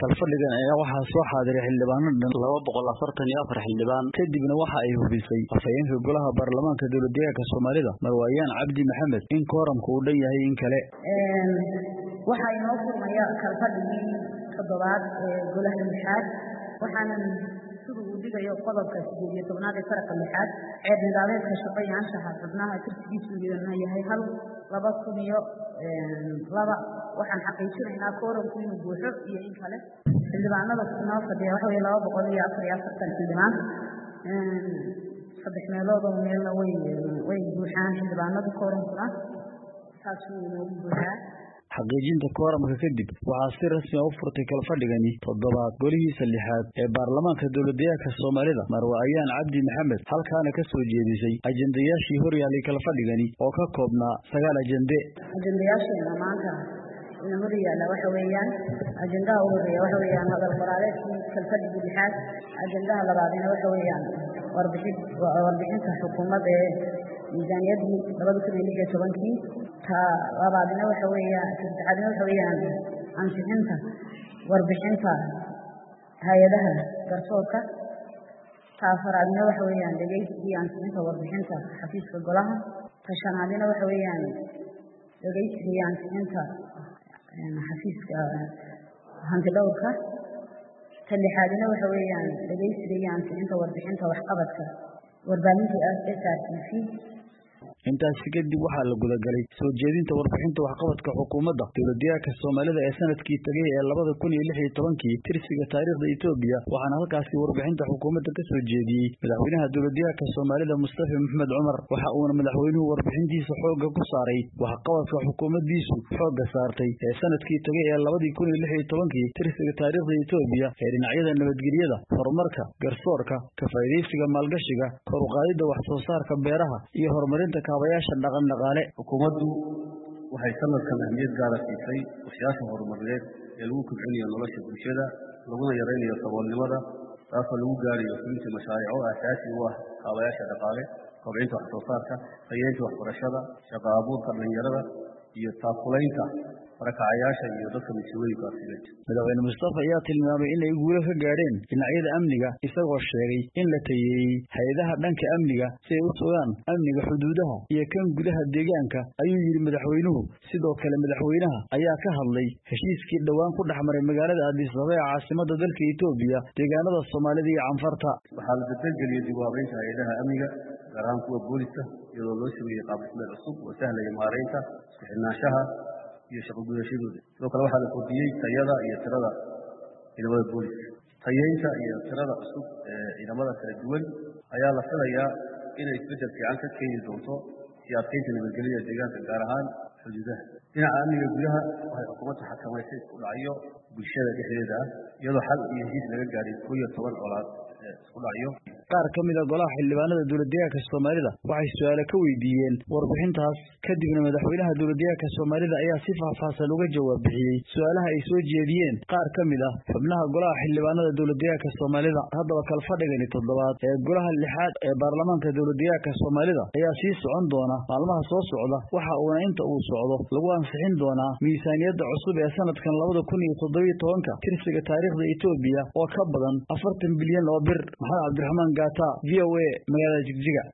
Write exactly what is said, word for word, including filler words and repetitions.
kalfadhigan ayaa waxaa soo xaadiray xildhibaano dhan laba boqol afartan iyo afar xildhibaan kadibna waxa ay hubisay afhayeenka golaha baarlamaanka dowladdeegaanka Soomaalida Marwayaan Cabdi Maxamed in kooramku uu dhan yahay in kale een waxa inoo furmaya kalfadhigii toddobaad ee golaha lixaad waxaana sidoo uu dhigayo qodobka siddeed iyo tobnaad ee farqa lixaad ee nidaamka shaqeeyaasha xubnaha tirtigiisu yahay hal laba kun iyo laba waxaan xaqiijinaynaa kooramku inuu buuxo iyo in kale xildhibaanada inoo fadhiya waxa weeye laba boqol iyo afar iyo afartan xildhibaan een saddex meelood oo meelna way way buuxaan xildhibaanada kooramkuna taasoo inoo buuxaa xaqiijinta kooramka kadib waxaa si rasmi ah u furtay kalfadhigani toddobaad golihiisa lixaad ee baarlamaanka dowladdeegaanka Soomaalida Marwayaan Cabdi Maxamed halkaana ka soo jeedisay ajendayaashii horyaalay kalfadhigani oo ka koobnaa sagaal ajende ajendayaasha maanta in horyaalay waxa weeyaan ajendaha ugu horeeya waxa weeyaan hadal qoraalkii kalfadhigii lixaad ajendaha labaadna waxa weeyaan warbixin warbixinta xukuumadda ee miisaaniyadii laba kun iyo lix iyo tobankii ta labaadna waxa weeyaan saddexaadna waxa weeyaan ansixinta warbixinta hay'adaha garsoorka ta afaraadna waxa weeyaan dhageysiga ansixinta warbixinta xafiiska golaha ta shanaadna waxa weeyaan dhageysiga ansixinta xafiiska hantidhawrka ta lixaadna waxa weeyaan dhageysiga ansixinta warbixinta waxqabadka warbaahinta S R T V intaas kadib waxaa la gudagalay soo jeedinta warbixinta waxqabadka xukuumadda dowladdeegaanka Soomaalida ee sanadkii tagay ee laba kun iyo lix iyo tobankii tirsiga taariikhda Itoobiya waxaana halkaasi warbixinta xukuumadda ka soo jeediyay madaxweynaha dowladdeegaanka Soomaalida Mustafa Maxamed Cumar waxa uu madaxweynuhu warbixintiisa xoogga ku saaray waxqabadka xukuumaddiisu xoogga saartay ee sanadkii tagay ee laba kun iyo lix iyo tobankii tirsiga taariikhda Itoobiya ee dhinacyada nabadgelyada horumarka garsoorka ka faa'iideysiga maalgashiga kor u qaadida wax soo saarka beeraha iyo horumarinta kaabayaasha dhaqan dhaqaale xukuumaddu waxay sanadkan ahmiyad gaar ah siisay qorshayaasha horumarineed ee lagu kobcinayo nolosha bulshada laguna yareynayo saboolnimada taasoo lagu gaarayo fulinta mashaariico aasaasi u ah kaabayaasha dhaqaale kobcinta wax soo saarka tayeynta waxbarashada shaqo abuurka dhalinyarada iyo taakulaynta barakacayaasha iyo dadka masuuliyiinta ah madaxweyne Mustafa ayaa tilmaamay in ay guulo ka gaareen dhinacyada amniga isagoo sheegay in la tayeeyay hay'adaha dhanka amniga si ay u sugaan amniga xuduudaha iyo kan gudaha deegaanka ayuu yiri madaxweynuhu sidoo kale madaxweynaha ayaa ka hadlay heshiiskii dhawaan ku dhaxmaray magaalada Addis Ababa ee caasimadda dalka Itoobiya deegaanada Soomaalida iyo Canfarta waxaa la beddelgeliyay dibaabeynta hay'adaha amniga gaar ahaan kuwa booliska iyadoo loo sameeyay qaab dhismeed cusub oo sahlaya maareynta isku xidhnaanshaha iyo shaqo gudashadooda sidoo kale waxaa la kordhiyey tayada iyo tirada ciidamada booliska tayeynta iyo tirada cusub ee ciidamada kala duwan ayaa la filayaa inay isbeddel fiican ka keeni doonto si adkeynta nabadgelyada deegaanka gaar ahaan xuduudaha dhinaca amniga gudaha waxay xukuumadda xakamaysay isku dhacyo bulshada dhexdeeda ah iyadoo xal iyo heshiis laga gaaray koob iyo toban colaad isku dhacyo qaar ka mid ah golaha xildhibaanada dowladdeegaanka Soomaalida waxay su'aalo ka weydiiyeen warbixintaas kadibna madaxweynaha dowladdeegaanka Soomaalida ayaa si faahfaahsan uga jawaab bixiyay su'aalaha ay soo jeediyeen qaar ka mid ah xubnaha golaha xildhibaanada dowladdeegaanka Soomaalida haddaba kalfadhigani toddobaad ee golaha lixaad ee baarlamaanka dowladdeegaanka Soomaalida ayaa sii socon doona maalmaha soo socda waxa uuna inta uu socdo lagu ansixin doonaa miisaaniyadda cusub ee sanadkan laba kun iyo toddoba iyo tobanka tirsiga taariikhda Itoobiya oo ka badan afartan bilyan oo bir Maxamed Cabdiraxmaan Gata V O A magaalada Jigjiga.